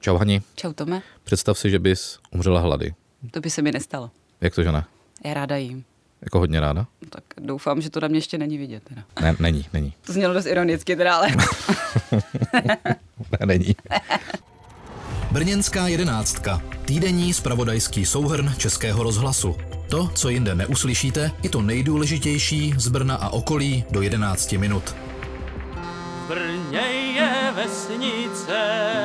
Čau Hani. Čau Tome. Představ si, že bys umřela hlady. To by se mi nestalo. Jak to, že ne? Já ráda jím. Jako hodně ráda? No, tak doufám, že to na mě ještě není vidět. Teda. Ne, není. To znělo dost ironicky teda, ale... Ne, není. Brněnská jedenáctka. Týdenní zpravodajský souhrn Českého rozhlasu. To, co jinde neuslyšíte, je to nejdůležitější z Brna a okolí do 11 minut. V Brně je vesnice,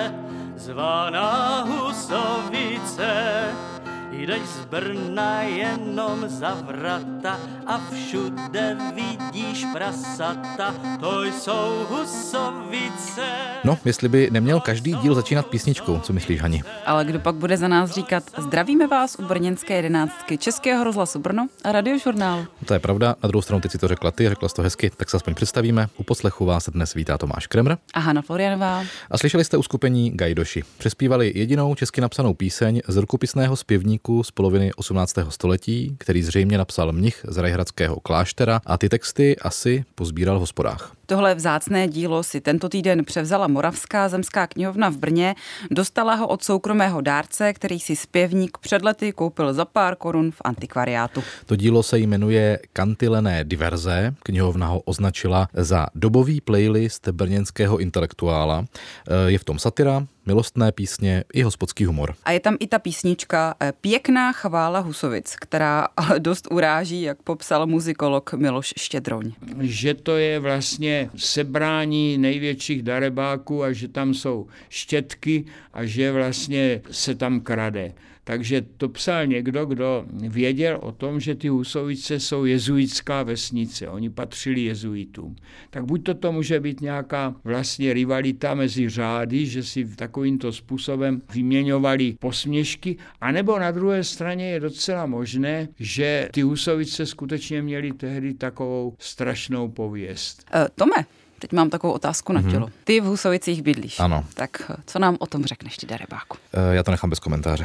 zvaná Husovice. Jdeš z Brna jenom za vrata a všude vidíš prasata, to jsou Husovice. No, jestli by neměl každý díl začínat písničkou, co myslíš, Hani? Ale kdo pak bude za nás říkat, zdravíme vás u Brněnské jedenáctky Českého rozhlasu Brno a Radiožurnálu. To je pravda, na druhou stranu ty si to řekla ty, řekla jsi to hezky, tak se aspoň představíme. U poslechu vás dnes vítá Tomáš Kremr a Hana Florianová. A slyšeli jste uskupení Gajdoši. Přespívali jedinou česky napsanou píseň z rukopisného zpěvníku z poloviny 18. století, který zřejmě napsal mnich z Rajhradského kláštera a ty texty asi pozbíral v hospodách. Tohle vzácné dílo si tento týden převzala Moravská zemská knihovna v Brně, dostala ho od soukromého dárce, který si zpěvník před lety koupil za pár korun v antikvariátu. To dílo se jmenuje Kantilené diverze, knihovna ho označila za dobový playlist brněnského intelektuála. Je v tom satira, milostné písně i hospodský humor. A je tam i ta písnička Pěkná chvála Husovic, která ale dost uráží, jak popsal muzikolog Miloš Štědroň. Že to je vlastně sebrání největších darebáků a že tam jsou štětky a že vlastně se tam krade. Takže to psal někdo, kdo věděl o tom, že ty Husovice jsou jezuitská vesnice. Oni patřili jezuitům. Tak buď to může být nějaká vlastně rivalita mezi řády, že si takovýmto způsobem vyměňovali posměšky, anebo na druhé straně je docela možné, že ty Husovice skutečně měly tehdy takovou strašnou pověst. Tome, teď mám takovou otázku na tělo. Ty v Husovicích bydlíš. Ano. Tak co nám o tom řekneš, ty darebáku? Já to nechám bez komentáře.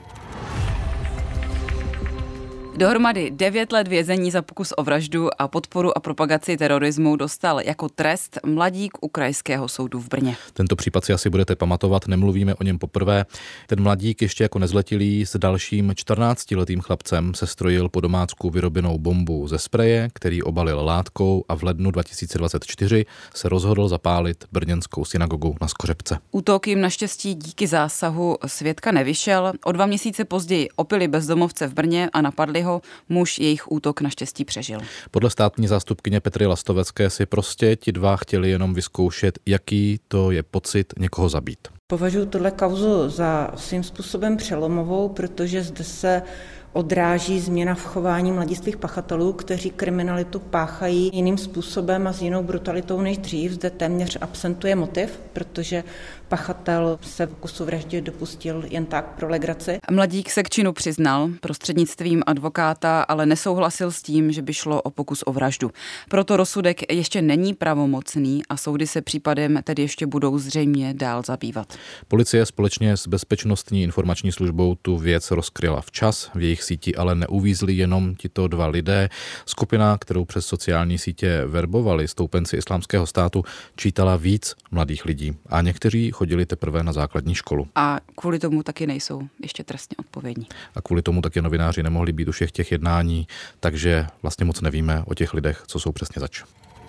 Dohromady 9 let vězení za pokus o vraždu a podporu a propagaci terorismu dostal jako trest mladík u Krajského soudu v Brně. Tento případ si asi budete pamatovat, nemluvíme o něm poprvé. Ten mladík ještě jako nezletilý s dalším 14letým chlapcem se strojil po domácku vyrobenou bombu ze spreje, který obalil látkou a v lednu 2024 se rozhodl zapálit brněnskou synagogu na Skořepce. Útok jim naštěstí díky zásahu svědka nevyšel. O 2 měsíce později opili bezdomovce v Brně a napadli ho. Muž jejich útok naštěstí přežil. Podle státní zástupkyně Petry Lastovecké si prostě ti dva chtěli jenom vyzkoušet, jaký to je pocit někoho zabít. Považuji tuhle kauzu za svým způsobem přelomovou, protože zde se odráží změna v chování mladistvých pachatelů, kteří kriminalitu páchají jiným způsobem a s jinou brutalitou než dřív. Zde téměř absentuje motiv, protože pachatel se pokusu vraždy dopustil jen tak pro legraci. Mladík se k činu přiznal prostřednictvím advokáta, ale nesouhlasil s tím, že by šlo o pokus o vraždu. Proto rozsudek ještě není pravomocný a soudy se případem tedy ještě budou zřejmě dál zabývat. Policie společně s Bezpečnostní informační službou tu věc rozkryla včas, v jejich síti ale neuvízli jenom tito dva lidé. Skupina, kterou přes sociální sítě verbovali stoupenci Islámského státu, čítala víc mladých lidí a někteří chodili teprve na základní školu. A kvůli tomu taky nejsou ještě trestně odpovědní. A kvůli tomu taky novináři nemohli být u všech těch jednání, takže vlastně moc nevíme o těch lidech, co jsou přesně zač.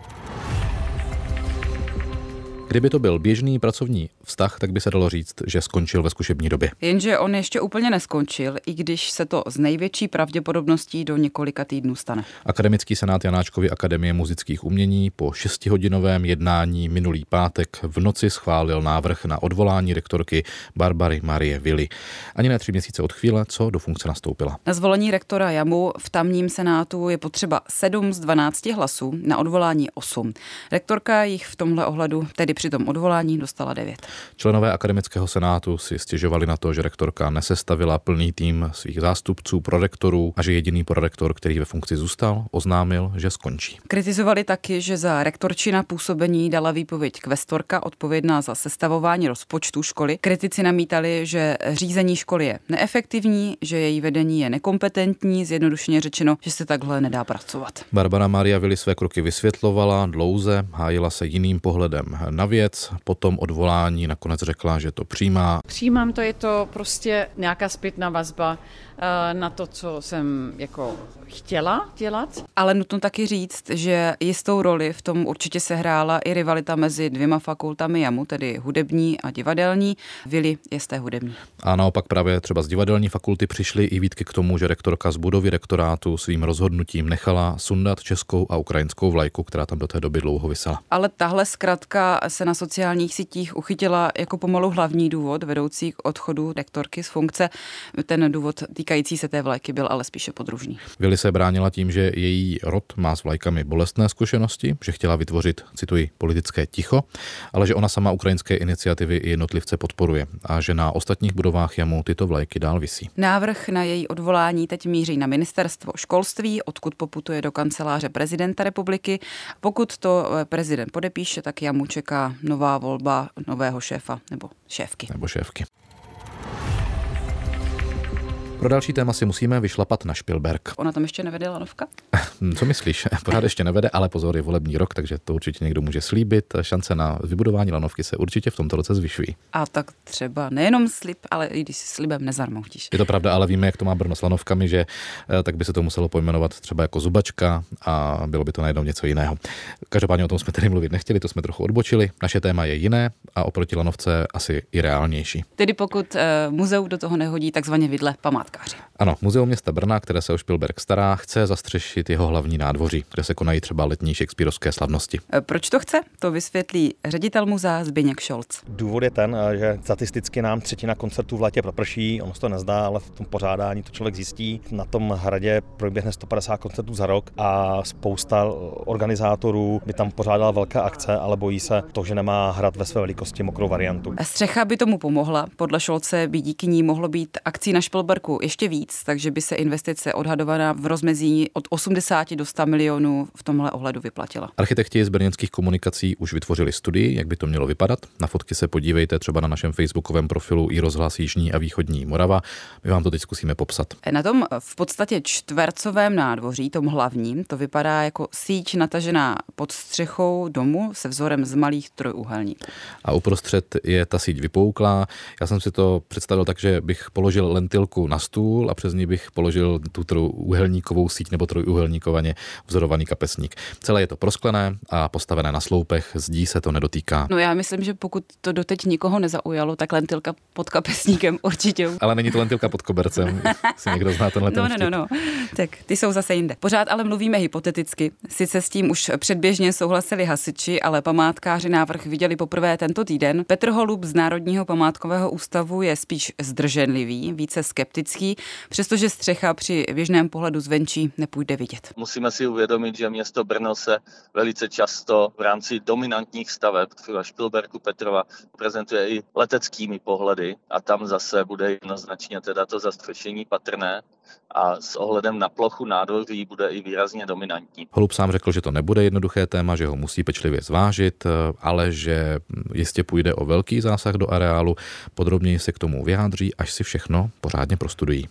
Kdyby to byl běžný pracovní vztah, tak by se dalo říct, že skončil ve zkušební době. Jenže on ještě úplně neskončil, i když se to s největší pravděpodobností do několika týdnů stane. Akademický senát Janáčkovy akademie muzických umění po 6hodinovém jednání minulý pátek v noci schválil návrh na odvolání rektorky Barbary Marie Willi. Ani ne 3 měsíce od chvíle, co do funkce nastoupila. Na zvolení rektora JAMU v tamním senátu je potřeba 7 z 12 hlasů, na odvolání 8. Rektorka jich v tomhle ohledu, tedy při tom odvolání, dostala 9. Členové akademického senátu si stěžovali na to, že rektorka nesestavila plný tým svých zástupců, prorektorů a že jediný prorektor, který ve funkci zůstal, oznámil, že skončí. Kritizovali taky, že za rektorčina působení dala výpověď kvestorka odpovědná za sestavování rozpočtu školy. Kritici namítali, že řízení školy je neefektivní, že její vedení je nekompetentní, zjednodušeně řečeno, že se takhle nedá pracovat. Barbara Maria Willi své kroky vysvětlovala dlouze, hájila se jiným pohledem na věc, potom odvolání nakonec řekla, že to přijímá. Přijímám to, je to prostě nějaká zpětná vazba na to, co jsem jako chtěla dělat. Ale nutno taky říct, že jistou roli v tom určitě sehrála i rivalita mezi dvěma fakultami JAMU, tedy hudební a divadelní. Vili je z té hudební. A naopak právě třeba z divadelní fakulty přišly i výtky k tomu, že rektorka z budovy rektorátu svým rozhodnutím nechala sundat českou a ukrajinskou vlajku, která tam do té doby dlouho visela. Ale tahle zkratka se na sociálních sítích uchytila jako pomalu hlavní důvod vedoucí k odchodu rektorky z funkce. Ten důvod týkající se té vlajky byl ale spíše podružný. Vili se bránila tím, že její rod má s vlajkami bolestné zkušenosti, že chtěla vytvořit, cituji, politické ticho, ale že ona sama ukrajinské iniciativy i jednotlivce podporuje a že na ostatních budovách JAMU tyto vlajky dál visí. Návrh na její odvolání teď míří na ministerstvo školství, odkud poputuje do kanceláře prezidenta republiky. Pokud to prezident podepíše, tak JAMU čeká nová volba nového šéfa nebo šéfky. Nebo šéfky. Pro další téma si musíme vyšlapat na Špilberk. Ona tam ještě nevede lanovka? Co myslíš? Pořád ještě nevede, ale pozor, je volební rok, takže to určitě někdo může slíbit. Šance na vybudování lanovky se určitě v tomto roce zvyšují. A tak třeba nejenom slib, ale i když si slibem nezarmoutíš. Je to pravda, ale víme, jak to má Brno s lanovkami, že tak by se to muselo pojmenovat třeba jako zubačka a bylo by to najednou něco jiného. Každopádně o tom jsme tedy mluvit nechtěli, to jsme trochu odbočili. Naše téma je jiné a oproti lanovce asi i reálnější. Tedy pokud muzeum do toho nehodí takzvaně vidle památkáři. Ano, Muzeum města Brna, které se o Špilberk stará, chce zastřešit jeho hlavní nádvoří, kde se konají třeba letní shakespearovské slavnosti. Proč to chce? To vysvětlí ředitel muzea Zbyněk Šolc. Důvod je ten, že statisticky nám třetina koncertů v létě proprší, ono se to nezdá, ale v tom pořádání to člověk zjistí. Na tom hradě proběhne 150 koncertů za rok a spousta organizátorů by tam pořádala velké akce, ale bojí se to, že nemá hrad ve své velikosti mokrou variantu. Střecha by tomu pomohla. Podle Šolce by díky ní mohlo být akcí na Špilberku ještě víc, takže by se investice odhadovaná v rozmezí od 80 do 100 milionů v tomhle ohledu vyplatila. Architekti z brněnských komunikací už vytvořili studii, jak by to mělo vypadat. Na fotky se podívejte třeba na našem facebookovém profilu iRozhlas Jižní a Východní Morava. My vám to teď zkusíme popsat. Na tom v podstatě čtvercovém nádvoří, tom hlavním, to vypadá jako síť natažená pod střechou domu se vzorem z malých trojúhelníků. A uprostřed je ta síť vypouklá. Já jsem si to představil tak, že bych položil lentilku na stůl a přes ní bych položil tu trojúhelníkovou síť nebo trojúhelníkovaně vzorovaný kapesník. Celé je to prosklené a postavené na sloupech, zdí se to nedotýká. No já myslím, že pokud to doteď nikoho nezaujalo, tak lentilka pod kapesníkem určitě. Ale není to lentilka pod kobercem, si někdo zná tenhle ten vtip. No. Tak ty jsou zase jinde. Pořád ale mluvíme hypoteticky. Sice s tím už předběžně souhlasili hasiči, ale památkáři návrh viděli poprvé tento týden. Petr Holub z Národního památkového ústavu je spíš zdrženlivý, více skeptický, přestože střecha při běžném pohledu zvenčí nepůjde vidět. Musíme si uvědomit, že město Brno se velice často v rámci dominantních staveb Špilberku Petrova prezentuje i leteckými pohledy a tam zase bude jednoznačně teda to zastřešení patrné a s ohledem na plochu nádvoří bude i výrazně dominantní. Holub sám řekl, že to nebude jednoduché téma, že ho musí pečlivě zvážit, ale že jistě půjde o velký zásah do areálu. Podrobněji se k tomu vyjádří, až si všechno pořádně prostudují.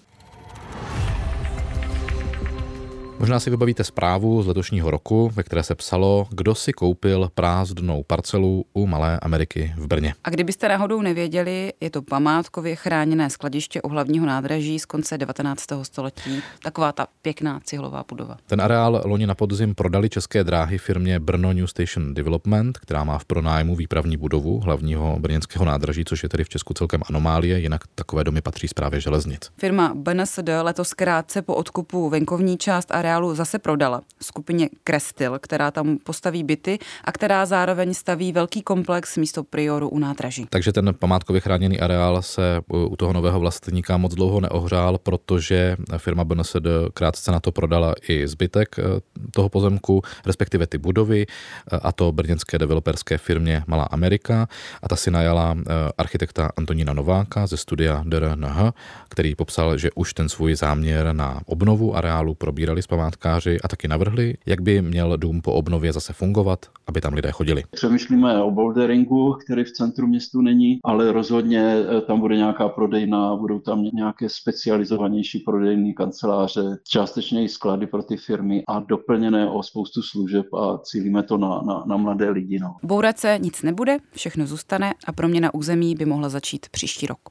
Možná si vybavíte zprávu z letošního roku, ve které se psalo, kdo si koupil prázdnou parcelu u Malé Ameriky v Brně. A kdybyste náhodou nevěděli, je to památkově chráněné skladiště u hlavního nádraží z konce 19. století. Taková ta pěkná cihlová budova. Ten areál loni na podzim prodali České dráhy firmě Brno New Station Development, která má v pronájmu výpravní budovu hlavního brněnského nádraží, což je tedy v Česku celkem anomálie, jinak takové domy patří správě železnic. Firma BNSD letos krátce po odkupu venkovní část areálu zase prodala skupině Krestil, která tam postaví byty a která zároveň staví velký komplex místo Prioru u nádraží. Takže ten památkově chráněný areál se u toho nového vlastníka moc dlouho neohřál, protože firma BNSD krátce na to prodala i zbytek toho pozemku, respektive ty budovy, a to brněnské developerské firmě Malá Amerika, a ta si najala architekta Antonína Nováka ze studia DRNH, který popsal, že už ten svůj záměr na obnovu areálu probírali s památkáři a taky navrhli, jak by měl dům po obnově zase fungovat, aby tam lidé chodili. Přemýšlíme o boulderingu, který v centru městu není, ale rozhodně tam bude nějaká prodejna, budou tam nějaké specializovanější prodejní kanceláře, částečně i sklady pro ty firmy a doplněné o spoustu služeb a cílíme to na mladé lidi. No. Bourat se nic nebude, všechno zůstane a proměna území by mohla začít příští rok.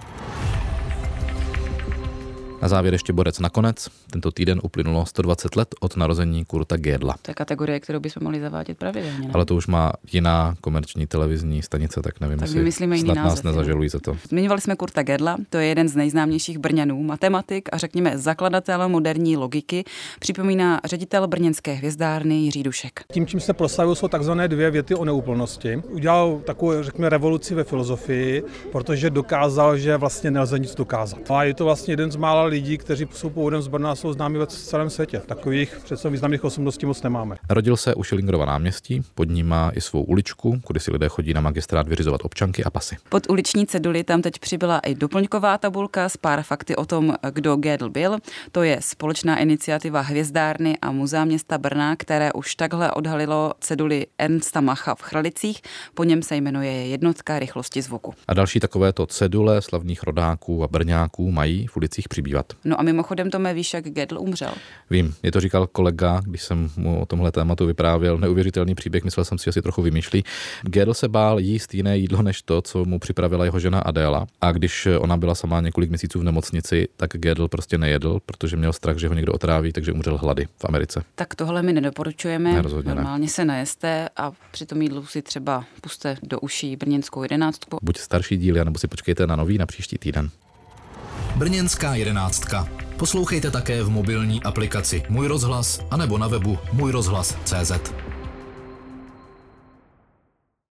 Na závěr ještě bodec nakonec. Tento týden uplynulo 120 let od narození Kurta Gödela. To je kategorie, kterou bychom mohli zavádět pravidelně. Ne? Ale to už má jiná komerční televizní stanice, tak nevím, jestli snad nás nezažalují za to. Zmiňovali jsme Kurta Gödela, to je jeden z nejznámějších Brňanů, matematik a řekněme zakladatel moderní logiky, připomíná ředitel brněnské hvězdárny Jiří Dušek. Tím, čím se proslavil, jsou takzvané 2 věty o neúplnosti. Udělal takovou, řekněme, revoluci ve filozofii, protože dokázal, že vlastně nelze nic dokázat. A je to vlastně jeden z mála lidí, kteří jsou původem z Brna, jsou známí v celém světě. Takových přece významných osobností moc nemáme. Narodil se u Schillingerova náměstí, pod ním má i svou uličku, kudy si lidé chodí na magistrát vyřizovat občanky a pasy. Pod uliční ceduli tam teď přibyla i doplňková tabulka s pár fakty o tom, kdo Gödel byl. To je společná iniciativa hvězdárny a Muzea města Brna, které už takhle odhalilo ceduli Ernsta Macha v Chralicích. Po něm se jmenuje jednotka rychlosti zvuku. A další takovéto cedule slavných rodáků a brňáků mají v ulicích přibývat. No a mimochodem, Tome, víš, jak Gödel umřel? Vím, mě to říkal kolega, když jsem mu o tomhle tématu vyprávěl. Neuvěřitelný příběh, myslel jsem si, že si trochu vymýšlí. Gödel se bál jíst jiné jídlo než to, co mu připravila jeho žena Adéla. A když ona byla sama několik měsíců v nemocnici, tak Gödel prostě nejedl, protože měl strach, že ho někdo otráví, takže umřel hlady v Americe. Tak tohle my nedoporučujeme. Ne, normálně se najeste a při tom jídlu si třeba puste do uší brněnskou 11. Buď starší díly, nebo si počkejte na nový na příští týden. Brněnská 11. Poslouchejte také v mobilní aplikaci Můj rozhlas anebo na webu můjrozhlas.cz.